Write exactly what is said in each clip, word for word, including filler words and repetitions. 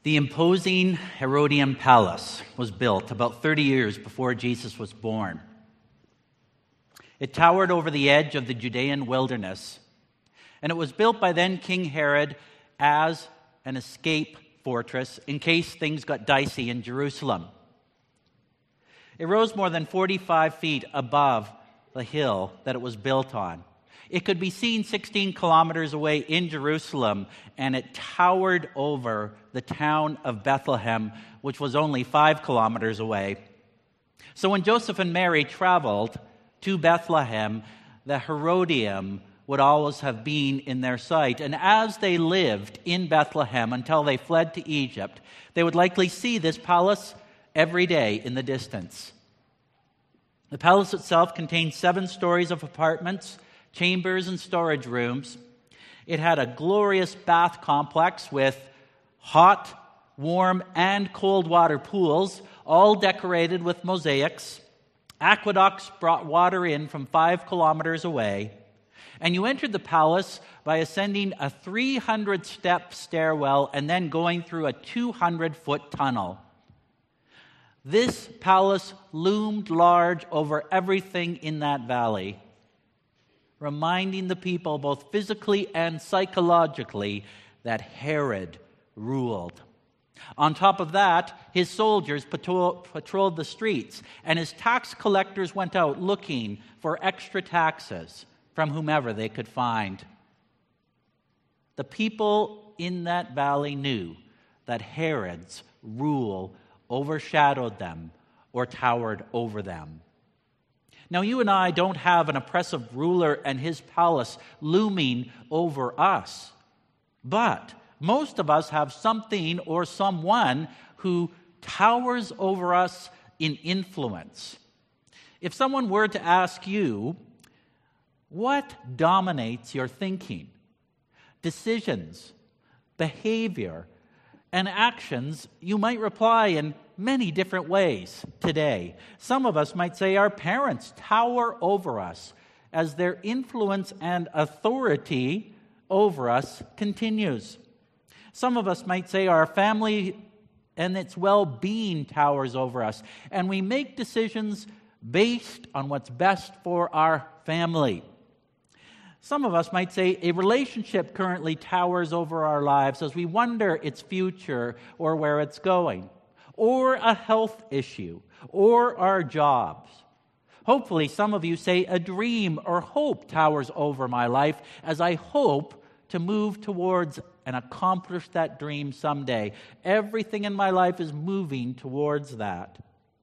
The imposing Herodian palace was built about thirty years before Jesus was born. It towered over the edge of the Judean wilderness, and it was built by then King Herod as an escape fortress in case things got dicey in Jerusalem. It rose more than forty-five feet above the hill that it was built on. It could be seen sixteen kilometers away in Jerusalem, and it towered over the town of Bethlehem, which was only five kilometers away. So when Joseph and Mary traveled to Bethlehem, the Herodium would always have been in their sight. And as they lived in Bethlehem until they fled to Egypt, they would likely see this palace every day in the distance. The palace itself contained seven stories of apartments, chambers, and storage rooms. It had a glorious bath complex with hot, warm, and cold water pools, all decorated with mosaics. Aqueducts brought water in from five kilometers away. And you entered the palace by ascending a three hundred step stairwell and then going through a two hundred foot tunnel. This palace loomed large over everything in that valley, reminding the people both physically and psychologically that Herod ruled. On top of that, his soldiers patrol, patrolled the streets, and his tax collectors went out looking for extra taxes from whomever they could find. The people in that valley knew that Herod's rule overshadowed them or towered over them. Now, you and I don't have an oppressive ruler and his palace looming over us, but most of us have something or someone who towers over us in influence. If someone were to ask you, what dominates your thinking, decisions, behavior, and actions, you might reply in many different ways today. Some of us might say our parents tower over us as their influence and authority over us continues. Some of us might say our family and its well-being towers over us, and we make decisions based on what's best for our family. Some of us might say a relationship currently towers over our lives as we wonder its future or where it's going, or a health issue, or our jobs. Hopefully, some of you say a dream or hope towers over my life as I hope to move towards and accomplish that dream someday. Everything in my life is moving towards that.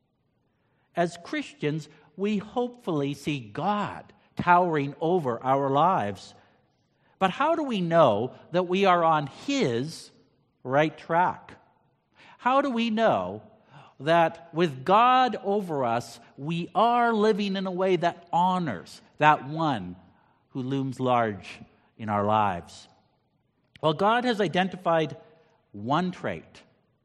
As Christians, we hopefully see God towering over our lives. But how do we know that we are on His right track? How do we know that with God over us, we are living in a way that honors that one who looms large in our lives? Well, God has identified one trait,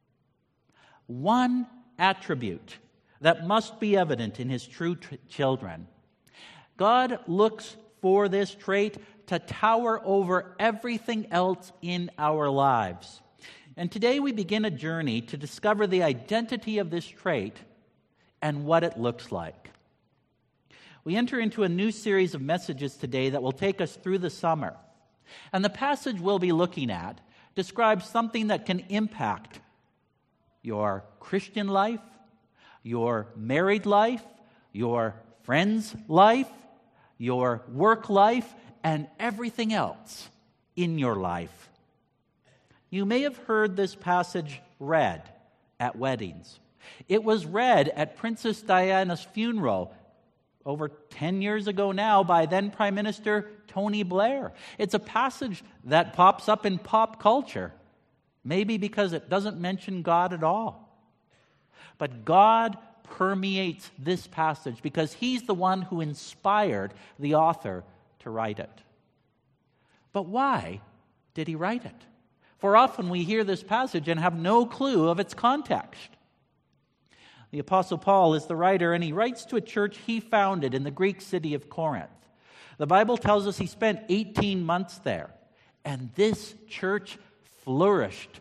one attribute that must be evident in His true t- children. God looks for this trait to tower over everything else in our lives. And today we begin a journey to discover the identity of this trait and what it looks like. We enter into a new series of messages today that will take us through the summer. And the passage we'll be looking at describes something that can impact your Christian life, your married life, your friend's life, your work life, and everything else in your life. You may have heard this passage read at weddings. It was read at Princess Diana's funeral over ten years ago now by then Prime Minister Tony Blair. It's a passage that pops up in pop culture, maybe because it doesn't mention God at all. But God permeates this passage because He's the one who inspired the author to write it. But why did he write it? For often we hear this passage and have no clue of its context. The Apostle Paul is the writer, and he writes to a church he founded in the Greek city of Corinth. The Bible tells us he spent eighteen months there, and this church flourished,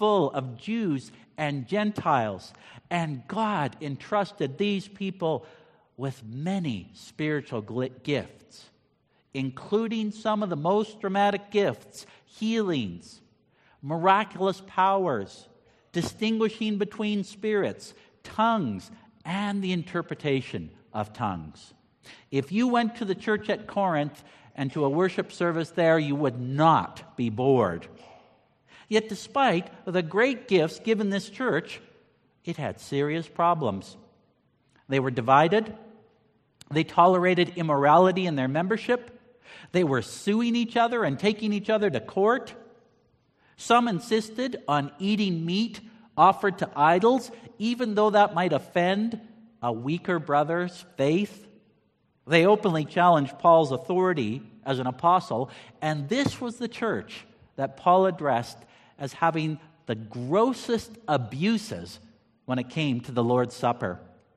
full of Jews and Gentiles, and God entrusted these people with many spiritual gifts, including some of the most dramatic gifts: healings, miraculous powers, distinguishing between spirits, tongues, and the interpretation of tongues. If you went to the church at Corinth and to a worship service there, you would not be bored. Yet despite the great gifts given this church, it had serious problems. They were divided. They tolerated immorality in their membership. They were suing each other and taking each other to court. Some insisted on eating meat offered to idols, even though that might offend a weaker brother's faith. They openly challenged Paul's authority as an apostle, and this was the church that Paul addressed as having the grossest abuses when it came to the Lord's Supper.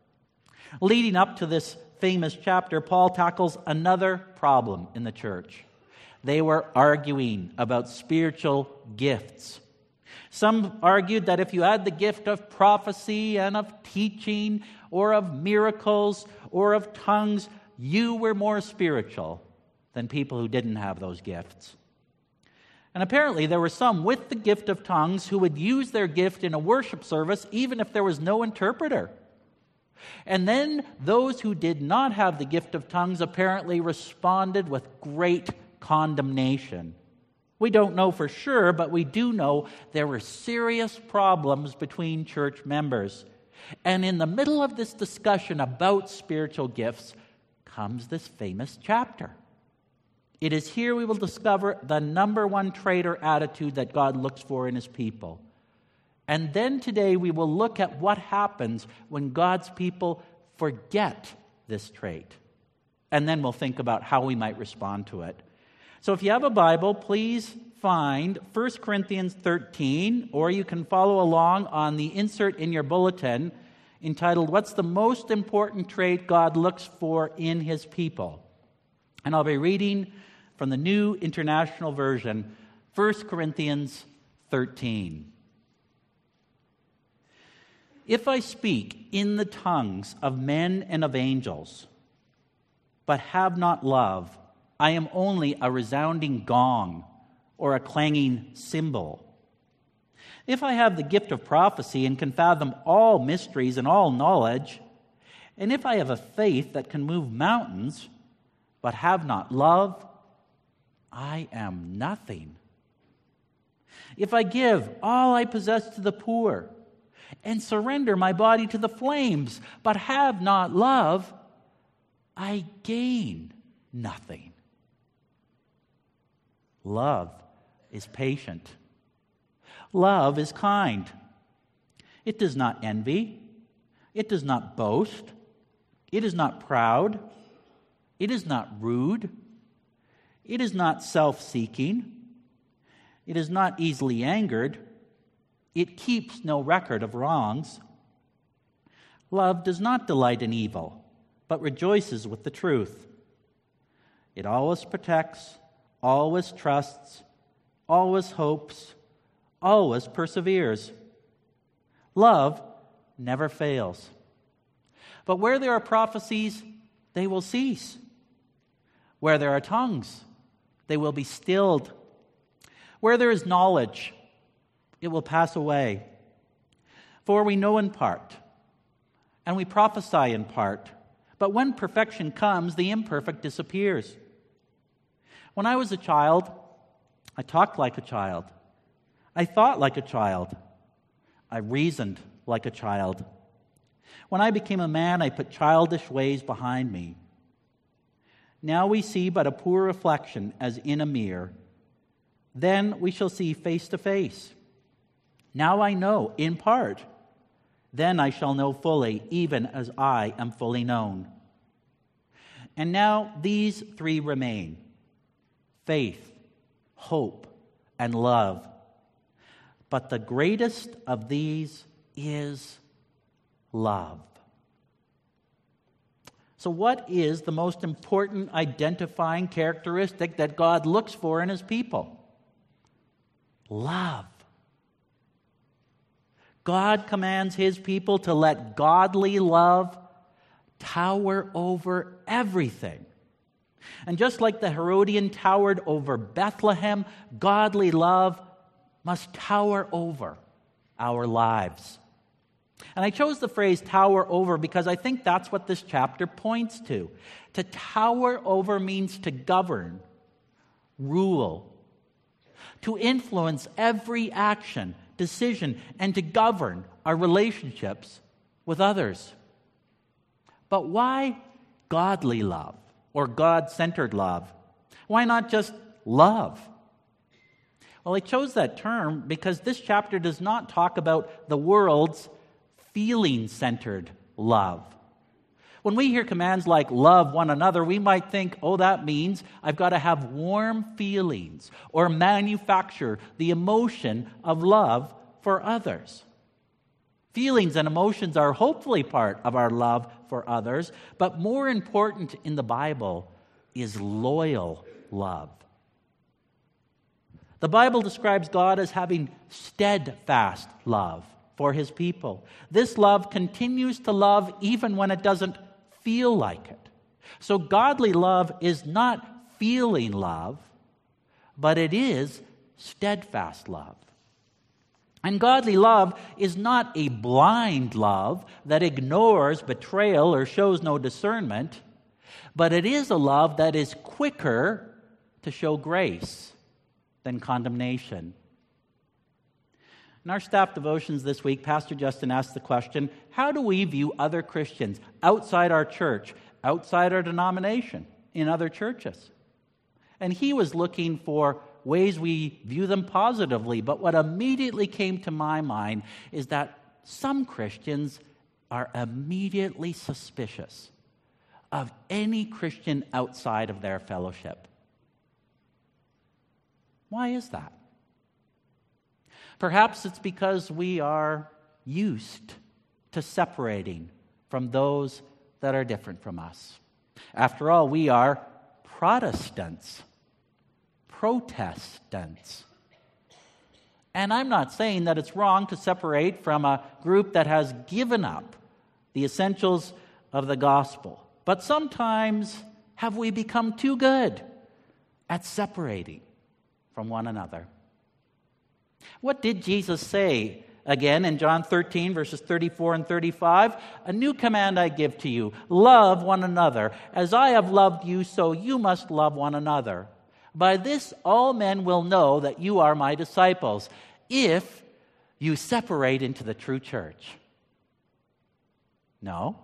Leading up to this famous chapter, Paul tackles another problem in the church. They were arguing about spiritual gifts. Some argued that if you had the gift of prophecy and of teaching or of miracles or of tongues, you were more spiritual than people who didn't have those gifts. And apparently there were some with the gift of tongues who would use their gift in a worship service even if there was no interpreter. And then those who did not have the gift of tongues apparently responded with great condemnation. We don't know for sure, but we do know there were serious problems between church members. And in the middle of this discussion about spiritual gifts comes this famous chapter. It is here we will discover the number one trait or attitude that God looks for in His people. And then today we will look at what happens when God's people forget this trait. And then we'll think about how we might respond to it. So if you have a Bible, please find First Corinthians thirteen, or you can follow along on the insert in your bulletin entitled, "What's the Most Important Trait God Looks For in His People?" And I'll be reading from the New International Version, First Corinthians thirteen. "If I speak in the tongues of men and of angels, but have not love, I am only a resounding gong or a clanging cymbal. If I have the gift of prophecy and can fathom all mysteries and all knowledge, and if I have a faith that can move mountains, but have not love, I am nothing. If I give all I possess to the poor and surrender my body to the flames, but have not love, I gain nothing. Love is patient. Love is kind. It does not envy. It does not boast. It is not proud. It is not rude. It is not self-seeking. It is not easily angered. It keeps no record of wrongs. Love does not delight in evil, but rejoices with the truth. It always protects, always trusts, always hopes, always perseveres. Love never fails. But where there are prophecies, they will cease. Where there are tongues, they will be stilled. Where there is knowledge, it will pass away. For we know in part, and we prophesy in part, but when perfection comes, the imperfect disappears. When I was a child, I talked like a child. I thought like a child. I reasoned like a child. When I became a man, I put childish ways behind me. Now we see but a poor reflection as in a mirror. Then we shall see face to face. Now I know in part. Then I shall know fully, even as I am fully known. And now these three remain: faith, hope, and love. But the greatest of these is love. So what is the most important identifying characteristic that God looks for in His people? Love. God commands his people to let godly love tower over everything. And just like the Herodian towered over Bethlehem, godly love must tower over our lives. And I chose the phrase tower over because I think that's what this chapter points to. To tower over means to govern, rule, to influence every action, decision, and to govern our relationships with others. But why godly love or God-centered love? Why not just love? Well, I chose that term because this chapter does not talk about the world's feeling-centered love. When we hear commands like love one another, we might think, oh, that means I've got to have warm feelings or manufacture the emotion of love for others. Feelings and emotions are hopefully part of our love for others, but more important in the Bible is loyal love. The Bible describes God as having steadfast love for his people. This love continues to love even when it doesn't feel like it. So godly love is not feeling love, but it is steadfast love. And godly love is not a blind love that ignores betrayal or shows no discernment, but it is a love that is quicker to show grace than condemnation. In our staff devotions this week, Pastor Justin asked the question, how do we view other Christians outside our church, outside our denomination, in other churches? And he was looking for ways we view them positively, but what immediately came to my mind is that some Christians are immediately suspicious of any Christian outside of their fellowship. Why is that? Perhaps it's because we are used to separating from those that are different from us. After all, we are Protestants, Protestants. And I'm not saying that it's wrong to separate from a group that has given up the essentials of the gospel. But sometimes have we become too good at separating from one another? What did Jesus say again in John thirteen, verses thirty-four and thirty-five? A new command I give to you, love one another. As I have loved you, so you must love one another. By this all men will know that you are my disciples, if you separate into the true church. No.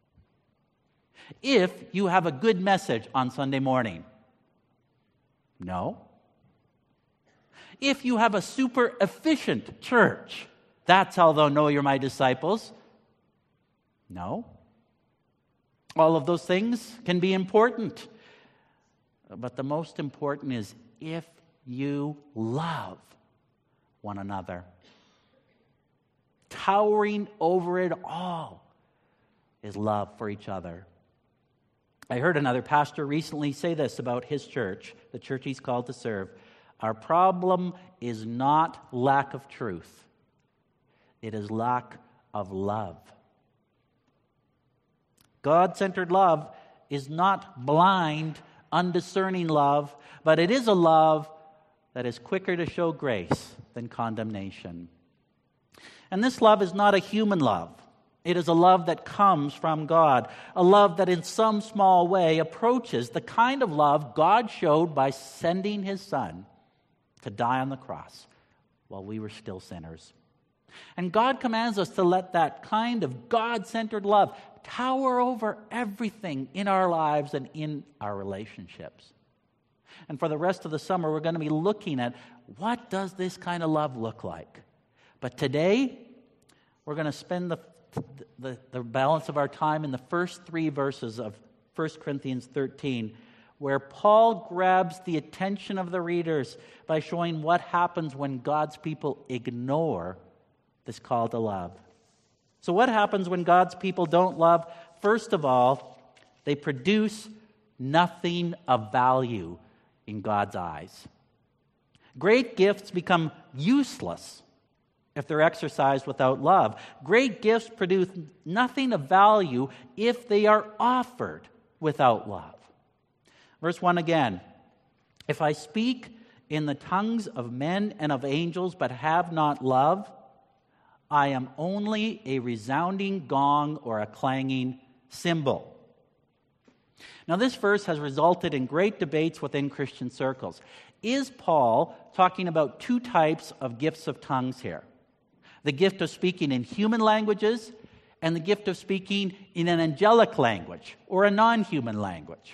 If you have a good message on Sunday morning. No. If you have a super efficient church, that's how they'll know you're my disciples. No. All of those things can be important. But the most important is if you love one another. Towering over it all is love for each other. I heard another pastor recently say this about his church, the church he's called to serve. Our problem is not lack of truth. It is lack of love. God-centered love is not blind, undiscerning love, but it is a love that is quicker to show grace than condemnation. And this love is not a human love. It is a love that comes from God, a love that in some small way approaches the kind of love God showed by sending his Son to die on the cross while we were still sinners. And God commands us to let that kind of God-centered love tower over everything in our lives and in our relationships. And for the rest of the summer, we're going to be looking at what does this kind of love look like. But today, we're going to spend the, the, the balance of our time in the first three verses of First Corinthians thirteen, where Paul grabs the attention of the readers by showing what happens when God's people ignore this call to love. So what happens when God's people don't love? First of all, they produce nothing of value in God's eyes. Great gifts become useless if they're exercised without love. Great gifts produce nothing of value if they are offered without love. Verse one again. If I speak in the tongues of men and of angels but have not love, I am only a resounding gong or a clanging cymbal. Now, this verse has resulted in great debates within Christian circles. Is Paul talking about two types of gifts of tongues here? The gift of speaking in human languages and the gift of speaking in an angelic language or a non-human language.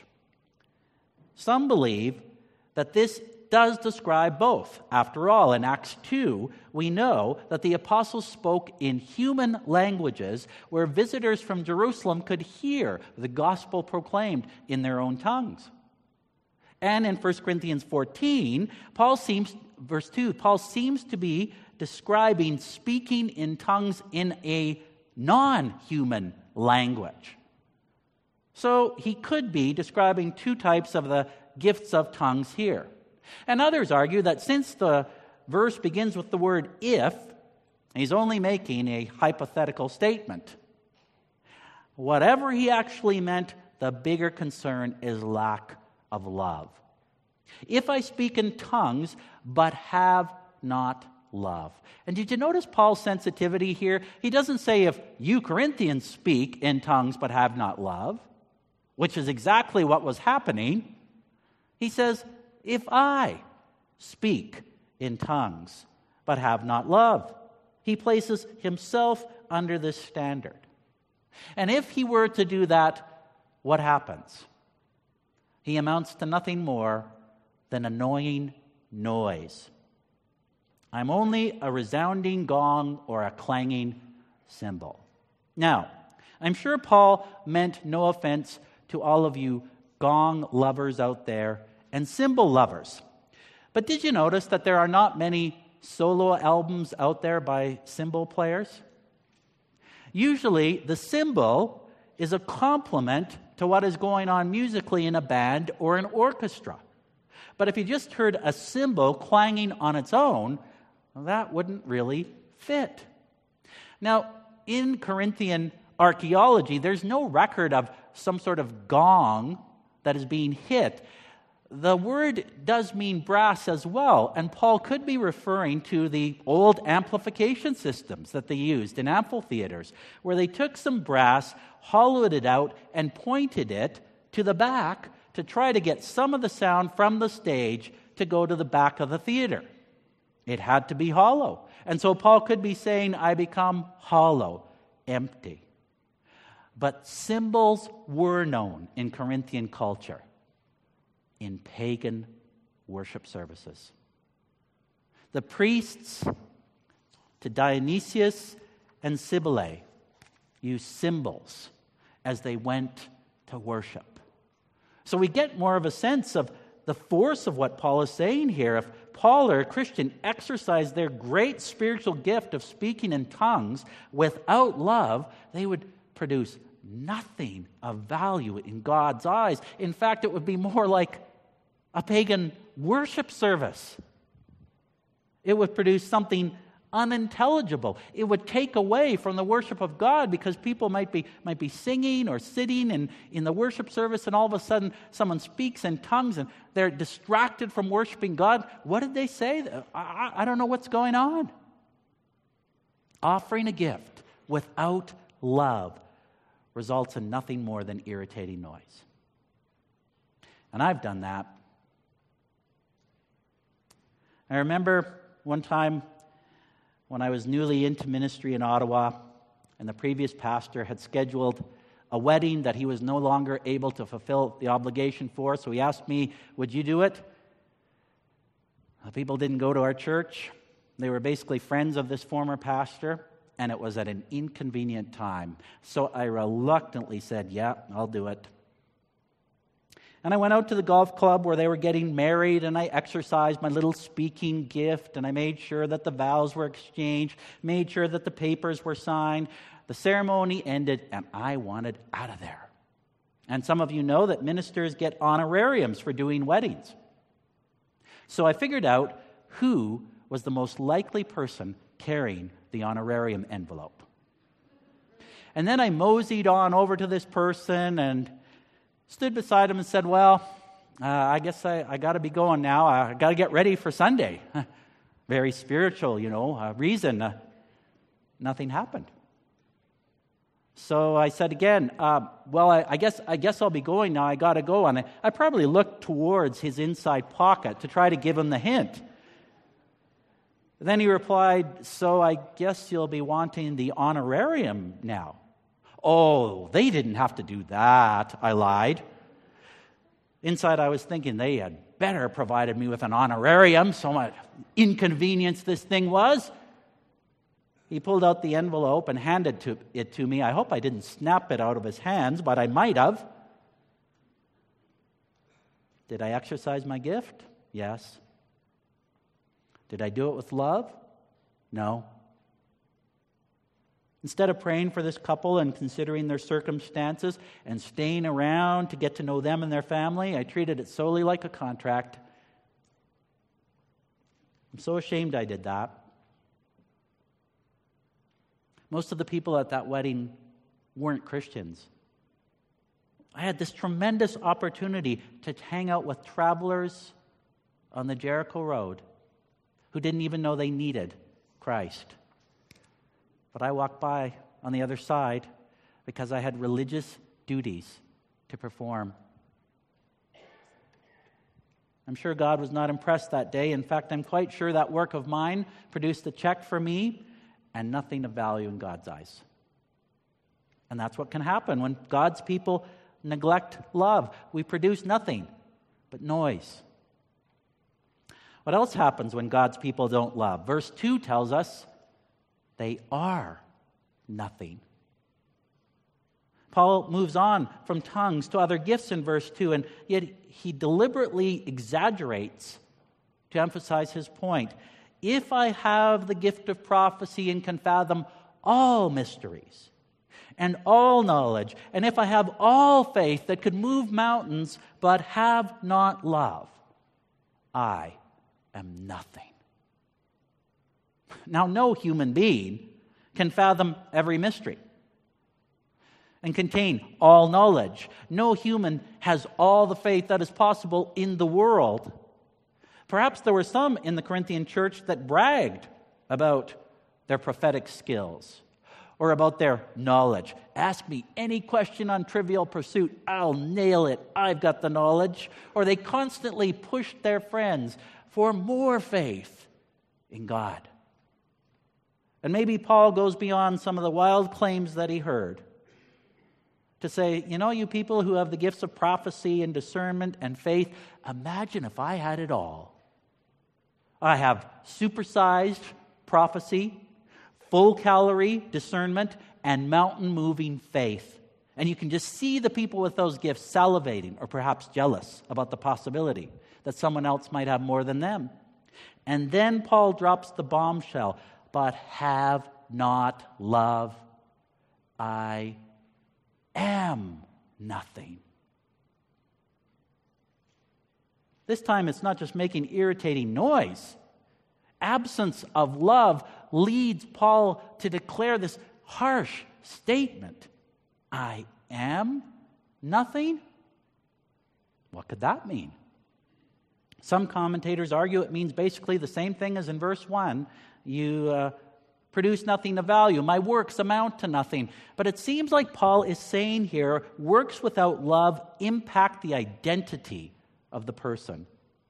Some believe that this does describe both. After all, in Acts two, we know that the apostles spoke in human languages where visitors from Jerusalem could hear the gospel proclaimed in their own tongues. And in First Corinthians fourteen, Paul seems, verse two, Paul seems to be describing speaking in tongues in a non-human language. So he could be describing two types of the gifts of tongues here. And others argue that since the verse begins with the word if, he's only making a hypothetical statement. Whatever he actually meant, the bigger concern is lack of love. If I speak in tongues but have not love. And did you notice Paul's sensitivity here? He doesn't say if you Corinthians speak in tongues but have not love, which is exactly what was happening. He says, if I speak in tongues but have not love. He places himself under this standard. And if he were to do that, what happens? He amounts to nothing more than annoying noise. I'm only a resounding gong or a clanging cymbal. Now, I'm sure Paul meant no offense to all of you gong lovers out there and cymbal lovers. But did you notice that there are not many solo albums out there by cymbal players? Usually, the cymbal is a complement to what is going on musically in a band or an orchestra. But if you just heard a cymbal clanging on its own, well, that wouldn't really fit. Now, in Corinthian archaeology, there's no record of some sort of gong that is being hit. The word does mean brass as well, and Paul could be referring to the old amplification systems that they used in amphitheaters, where they took some brass, hollowed it out, and pointed it to the back to try to get some of the sound from the stage to go to the back of the theater. It had to be hollow. And so Paul could be saying, I become hollow, empty. But cymbals were known in Corinthian culture in pagan worship services. The priests to Dionysius and Cybele used cymbals as they went to worship. So we get more of a sense of the force of what Paul is saying here. If Paul or a Christian exercised their great spiritual gift of speaking in tongues without love, they would produce nothing of value in God's eyes. In fact, it would be more like a pagan worship service. It would produce something unintelligible. It would take away from the worship of God, because people might be might be singing or sitting in, in the worship service, and all of a sudden someone speaks in tongues and they're distracted from worshiping God. What did they say? I, I don't know what's going on. Offering a gift without love results in nothing more than irritating noise. And I've done that. I remember one time when I was newly into ministry in Ottawa, and the previous pastor had scheduled a wedding that he was no longer able to fulfill the obligation for, so he asked me, would you do it? The people didn't go to our church. They were basically friends of this former pastor, and it was at an inconvenient time. So I reluctantly said, yeah, I'll do it. And I went out to the golf club where they were getting married, and I exercised my little speaking gift, and I made sure that the vows were exchanged, made sure that the papers were signed. The ceremony ended, and I wanted out of there. And some of you know that ministers get honorariums for doing weddings. So I figured out who was the most likely person carrying the honorarium envelope. And then I moseyed on over to this person and stood beside him and said, well, uh, I guess I, I got to be going now. I got to get ready for Sunday. Very spiritual, you know, uh, reason. Uh, nothing happened. So I said again, uh, well, I, I guess I guess I'll be going now. I got to go. And I, I probably looked towards his inside pocket to try to give him the hint. Then he replied, so I guess you'll be wanting the honorarium now. Oh, they didn't have to do that, I lied. Inside I was thinking they had better provided me with an honorarium, so much inconvenience this thing was. He pulled out the envelope and handed to, it to me. I hope I didn't snap it out of his hands, but I might have. Did I exercise my gift? Yes. Did I do it with love? No. Instead of praying for this couple and considering their circumstances and staying around to get to know them and their family, I treated it solely like a contract. I'm so ashamed I did that. Most of the people at that wedding weren't Christians. I had this tremendous opportunity to hang out with travelers on the Jericho Road who didn't even know they needed Christ. But I walked by on the other side because I had religious duties to perform. I'm sure God was not impressed that day. In fact, I'm quite sure that work of mine produced a check for me and nothing of value in God's eyes. And that's what can happen when God's people neglect love. We produce nothing but noise. What else happens when God's people don't love? Verse two tells us they are nothing. Paul moves on from tongues to other gifts in verse two, and yet he deliberately exaggerates to emphasize his point. If I have the gift of prophecy and can fathom all mysteries and all knowledge, and if I have all faith that could move mountains but have not love, I am nothing. Now, no human being can fathom every mystery and contain all knowledge. No human has all the faith that is possible in the world. Perhaps there were some in the Corinthian church that bragged about their prophetic skills or about their knowledge. Ask me any question on Trivial Pursuit, I'll nail it. I've got the knowledge. Or they constantly pushed their friends for more faith in God. And maybe Paul goes beyond some of the wild claims that he heard to say, you know, you people who have the gifts of prophecy and discernment and faith, imagine if I had it all. I have supersized prophecy, full-calorie discernment, and mountain-moving faith. And you can just see the people with those gifts salivating or perhaps jealous about the possibility that someone else might have more than them. And then Paul drops the bombshell, but have not love, I am nothing. This time it's not just making irritating noise. Absence of love leads Paul to declare this harsh statement. I am nothing? What could that mean? Some commentators argue it means basically the same thing as in verse one. You uh, produce nothing of value. My works amount to nothing. But it seems like Paul is saying here, works without love impact the identity of the person.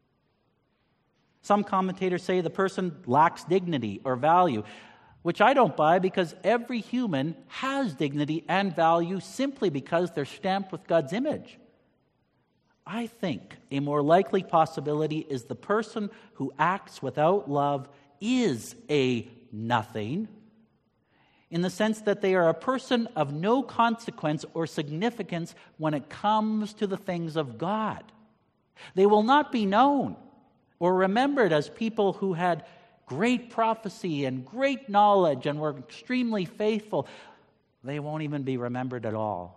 Some commentators say the person lacks dignity or value, which I don't buy because every human has dignity and value simply because they're stamped with God's image. I think a more likely possibility is the person who acts without love is a nothing, in the sense that they are a person of no consequence or significance when it comes to the things of God. They will not be known or remembered as people who had great prophecy and great knowledge and were extremely faithful. They won't even be remembered at all.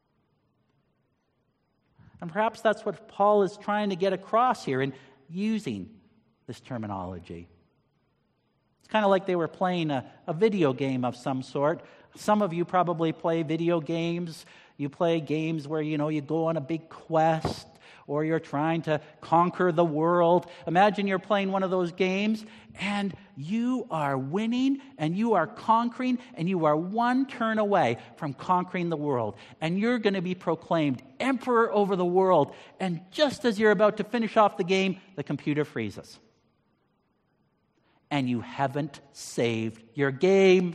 And perhaps that's what Paul is trying to get across here in using this terminology. It's kind of like they were playing a, a video game of some sort. Some of you probably play video games. You play games where, you know, you go on a big quest, or you're trying to conquer the world. Imagine you're playing one of those games, and you are winning, and you are conquering, and you are one turn away from conquering the world. And you're going to be proclaimed emperor over the world. And just as you're about to finish off the game, the computer freezes. And you haven't saved your game.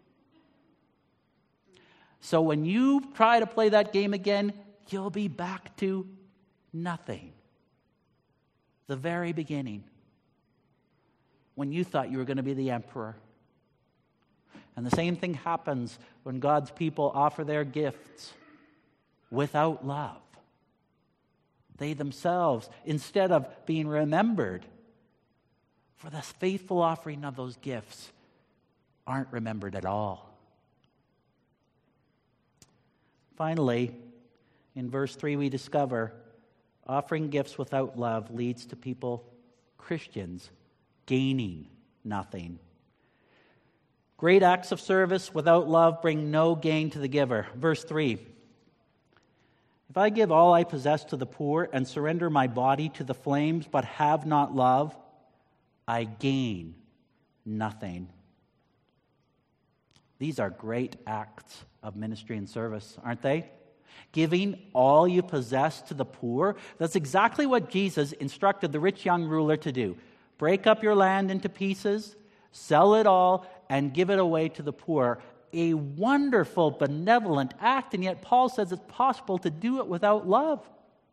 So when you try to play that game again, you'll be back to nothing. The very beginning, when you thought you were going to be the emperor. And the same thing happens when God's people offer their gifts without love. They themselves, instead of being remembered for the faithful offering of those gifts, aren't remembered at all. Finally, in verse three, we discover offering gifts without love leads to people, Christians, gaining nothing. Great acts of service without love bring no gain to the giver. Verse three, if I give all I possess to the poor and surrender my body to the flames but have not love, I gain nothing. These are great acts of ministry and service, aren't they? Giving all you possess to the poor. That's exactly what Jesus instructed the rich young ruler to do. Break up your land into pieces, sell it all, and give it away to the poor. A wonderful, benevolent act, and yet Paul says it's possible to do it without love.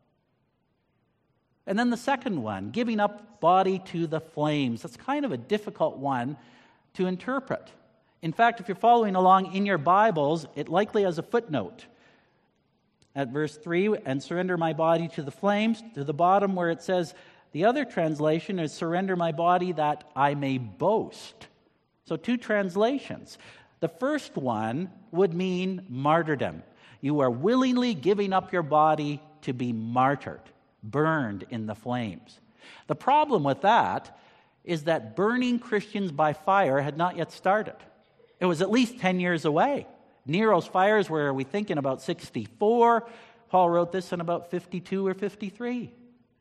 And then the second one, giving up body to the flames. That's kind of a difficult one to interpret. In fact, if you're following along in your Bibles, it likely has a footnote. At verse three, and surrender my body to the flames, to the bottom where it says, the other translation is surrender my body that I may boast. So two translations. The first one would mean martyrdom. You are willingly giving up your body to be martyred, burned in the flames. The problem with that is that burning Christians by fire had not yet started. It was at least ten years away. Nero's fires were, we think, in about sixty-four. Paul wrote this in about fifty-two or fifty-three.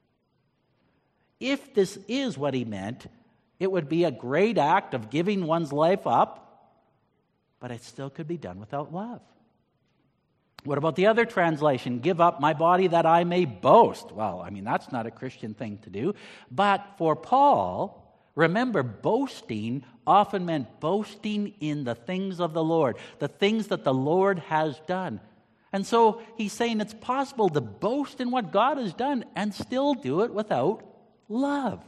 If this is what he meant, it would be a great act of giving one's life up, but it still could be done without love. What about the other translation? Give up my body that I may boast. Well, I mean, that's not a Christian thing to do. But for Paul, remember, boasting often meant boasting in the things of the Lord, the things that the Lord has done. And so he's saying it's possible to boast in what God has done and still do it without love.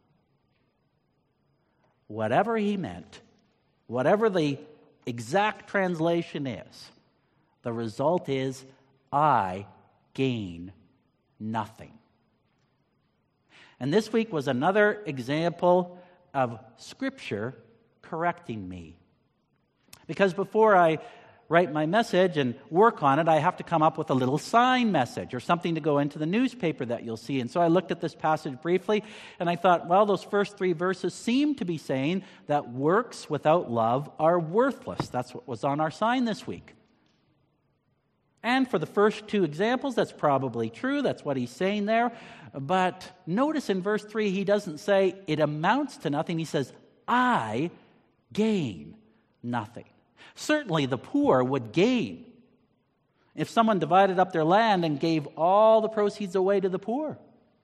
Whatever he meant, whatever the exact translation is, the result is I gain nothing. And this week was another example of Scripture correcting me. Because before I write my message and work on it, I have to come up with a little sign message or something to go into the newspaper that you'll see. And so I looked at this passage briefly, and I thought, well, those first three verses seem to be saying that works without love are worthless. That's what was on our sign this week. And for the first two examples, that's probably true. That's what he's saying there. But notice in verse three, he doesn't say it amounts to nothing. He says, I gain nothing. Certainly the poor would gain if someone divided up their land and gave all the proceeds away to the poor.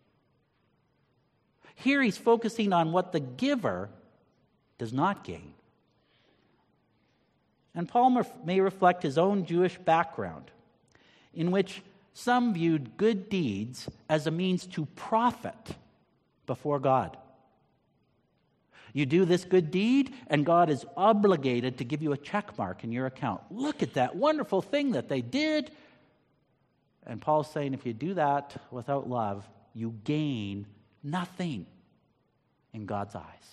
Here he's focusing on what the giver does not gain. And Paul may reflect his own Jewish background, in which some viewed good deeds as a means to profit before God. You do this good deed, and God is obligated to give you a check mark in your account. Look at that wonderful thing that they did. And Paul's saying if you do that without love, you gain nothing in God's eyes.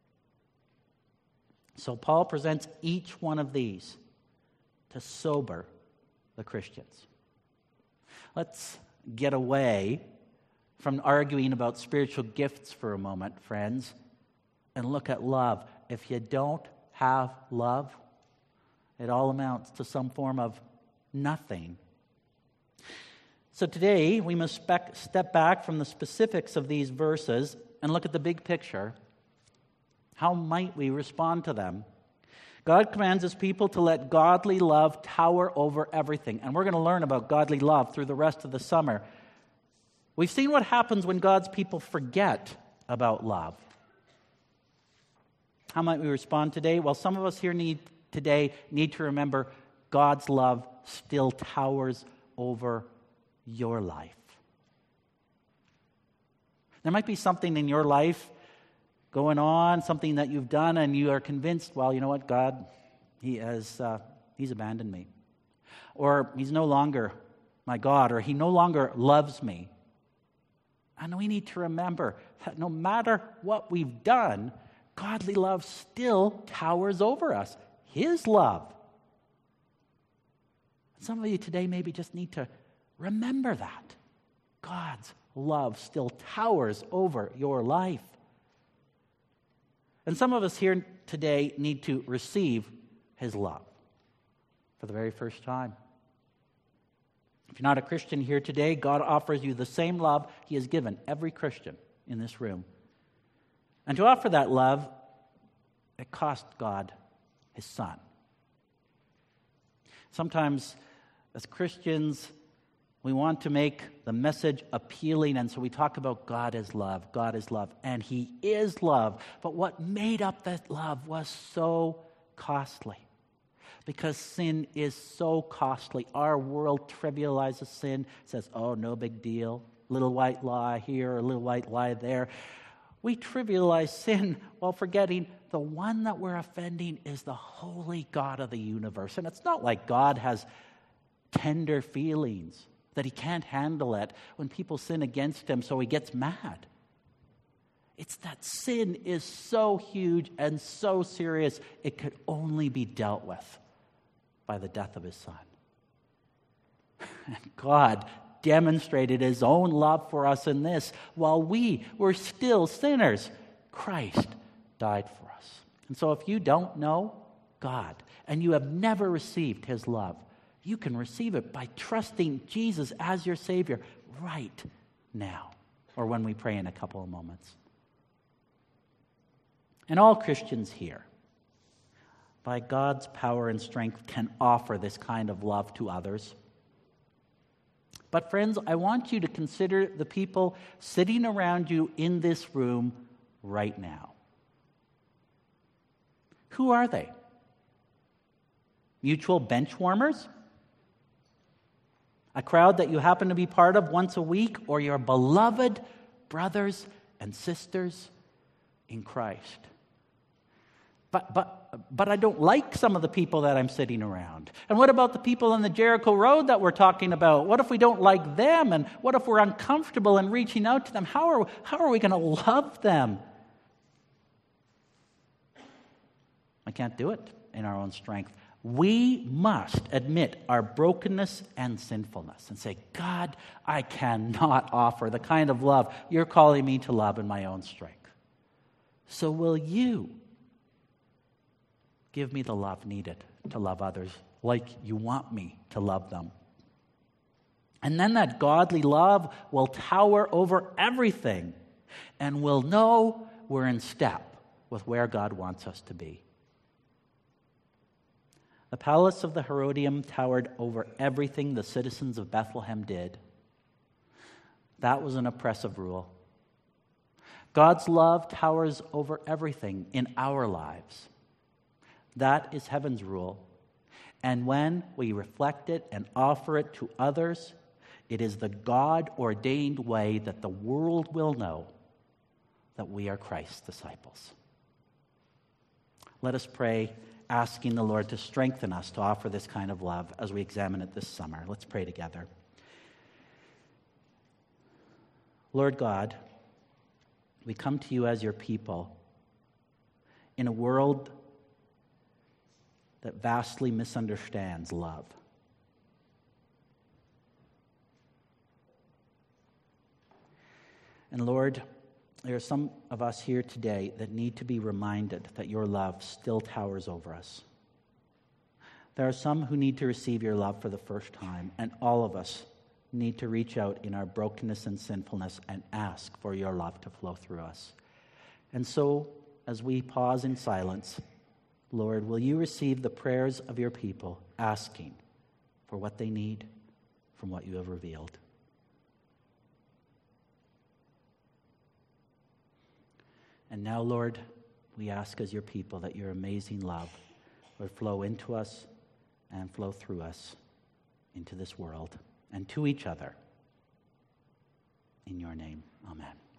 So Paul presents each one of these to sober the Christians. Let's get away from arguing about spiritual gifts for a moment, friends, and look at love if you don't have love, it all amounts to some form of nothing. So today, we must spec- step back from the specifics of these verses and look at the big picture. How might we respond to them? God commands his people to let godly love tower over everything. And we're going to learn about godly love through the rest of the summer. We've seen what happens when God's people forget about love. How might we respond today? Well, some of us here need today need to remember God's love still towers over your life. There might be something in your life going on, something that you've done, and you are convinced, well, you know what, God, he has, uh, he's abandoned me. Or he's no longer my God, or he no longer loves me. And we need to remember that no matter what we've done, godly love still towers over us. His love. Some of you today maybe just need to remember that. God's love still towers over your life. And some of us here today need to receive his love for the very first time. If you're not a Christian here today, God offers you the same love he has given every Christian in this room. And to offer that love, it cost God his Son. Sometimes, as Christians, we want to make the message appealing, and so we talk about God is love, God is love, and he is love. But what made up that love was so costly. Because sin is so costly. Our world trivializes sin, says, oh, no big deal. Little white lie here, a little white lie there. We trivialize sin while forgetting the one that we're offending is the holy God of the universe. And it's not like God has tender feelings, that he can't handle it when people sin against him, so he gets mad. It's that sin is so huge and so serious, it could only be dealt with by the death of his Son. And God demonstrated his own love for us in this. While we were still sinners, Christ died for us. And so if you don't know God and you have never received his love, you can receive it by trusting Jesus as your Savior right now, or when we pray in a couple of moments. And all Christians here, by God's power and strength, can offer this kind of love to others. But friends, I want you to consider the people sitting around you in this room right now. Who are they? Mutual bench warmers? A crowd that you happen to be part of once a week, or your beloved brothers and sisters in Christ? But, but, but I don't like some of the people that I'm sitting around. And what about the people on the Jericho Road that we're talking about? What if we don't like them? And what if we're uncomfortable in reaching out to them? How are, how are we going to love them? I can't do it in our own strength. We must admit our brokenness and sinfulness and say, God, I cannot offer the kind of love you're calling me to love in my own strength. So will you give me the love needed to love others like you want me to love them? And then that godly love will tower over everything, and we'll know we're in step with where God wants us to be. The palace of the Herodium towered over everything the citizens of Bethlehem did. That was an oppressive rule. God's love towers over everything in our lives. That is heaven's rule. And when we reflect it and offer it to others, it is the God-ordained way that the world will know that we are Christ's disciples. Let us pray, asking the Lord to strengthen us to offer this kind of love as we examine it this summer. Let's pray together. Lord God, we come to you as your people in a world that vastly misunderstands love. And Lord, there are some of us here today that need to be reminded that your love still towers over us. There are some who need to receive your love for the first time, and all of us need to reach out in our brokenness and sinfulness and ask for your love to flow through us. And so, as we pause in silence, Lord, will you receive the prayers of your people, asking for what they need from what you have revealed. And now, Lord, we ask as your people that your amazing love would flow into us and flow through us into this world and to each other. In your name, amen.